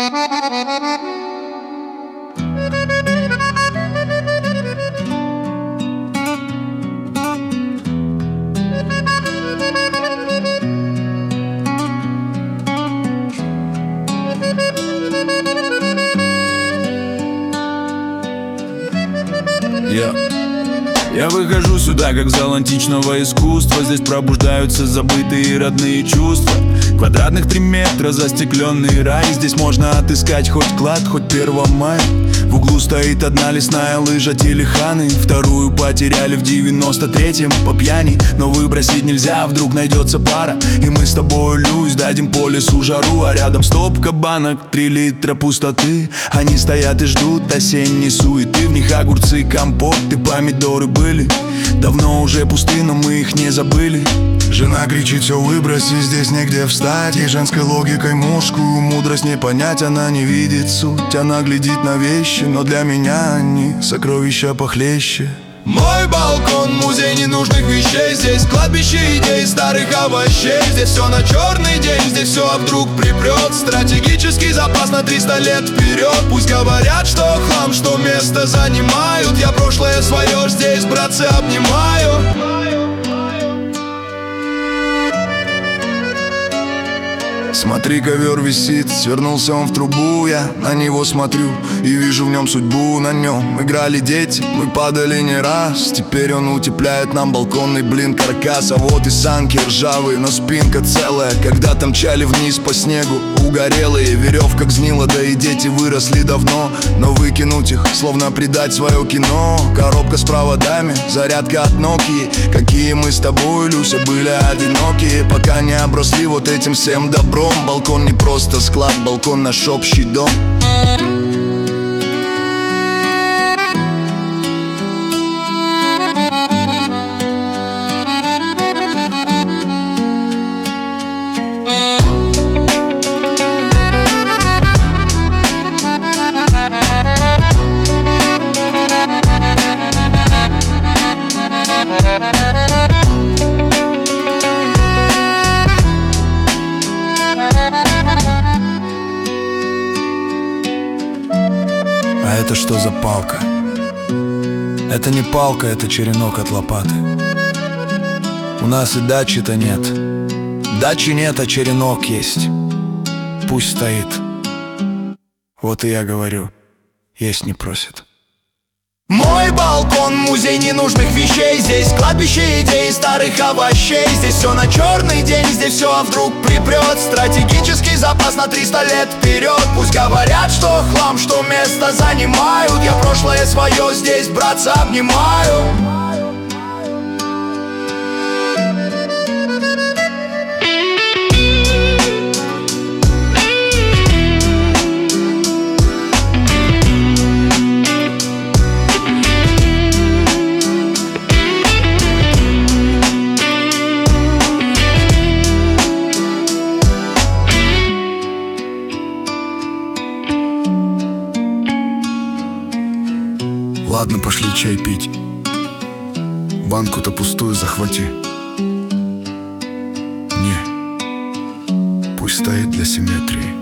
Я выхожу сюда, как в зал античного искусства. Здесь пробуждаются забытые родные чувства. Квадратных 3 метра, застекленный рай. Здесь можно отыскать хоть клад, хоть 1 мая. В углу стоит одна лесная лыжа Телеханы. Вторую потеряли в 93-м по пьяни. Но выбросить нельзя, вдруг найдется пара. И мы с тобой, Люсь, дадим по лесу жару. А рядом стопка банок, 3 литра пустоты. Они стоят и ждут осенней суеты. В них огурцы, компоты, помидоры были. Давно уже пусты, но мы их не забыли. Жена кричит: все выброси, здесь негде встать. Ей женской логикой мужскую мудрость не понять. Она не видит суть, она глядит на вещи, но для меня они сокровища похлеще. Мой балкон, музей ненужных вещей. Здесь кладбище идей, старых овощей. Здесь все на черный день, здесь все, а вдруг припрет. Стратегический запас на 300 лет вперед. Пусть говорят, что хлам, что место занимают. Я прошлое свое здесь, братцы, обнимаю. Смотри, ковер висит, свернулся он в трубу. Я на него смотрю и вижу в нем судьбу. На нем играли дети, мы падали не раз. Теперь он утепляет нам балконный блин каркас. А вот и санки ржавые, но спинка целая. Когда-то мчали вниз по снегу угорелые. Веревка гнила, да и дети выросли давно. Но выкинуть их, словно предать свое кино. Коробка с проводами, зарядка от Nokia. Какие мы с тобой, Люся, были одинокие, пока не обросли вот этим всем добром. Балкон не просто склад, балкон наш общий дом. А это что за палка? Это не палка, это черенок от лопаты. У нас и дачи-то нет. Дачи нет, а черенок есть. Пусть стоит. Вот и я говорю, есть не просит. Мой балкон, музей ненужных вещей. Здесь кладбище идей, старых овощей. Здесь все на черный день, здесь все, а вдруг припрет. Стратегический запас на 300 лет вперед. Пусть говорят, что хлам, что место занимают. Я прошлое свое здесь, братца, обнимаю. Ладно, пошли чай пить. Банку-то пустую захвати. Не, пусть стоит для симметрии.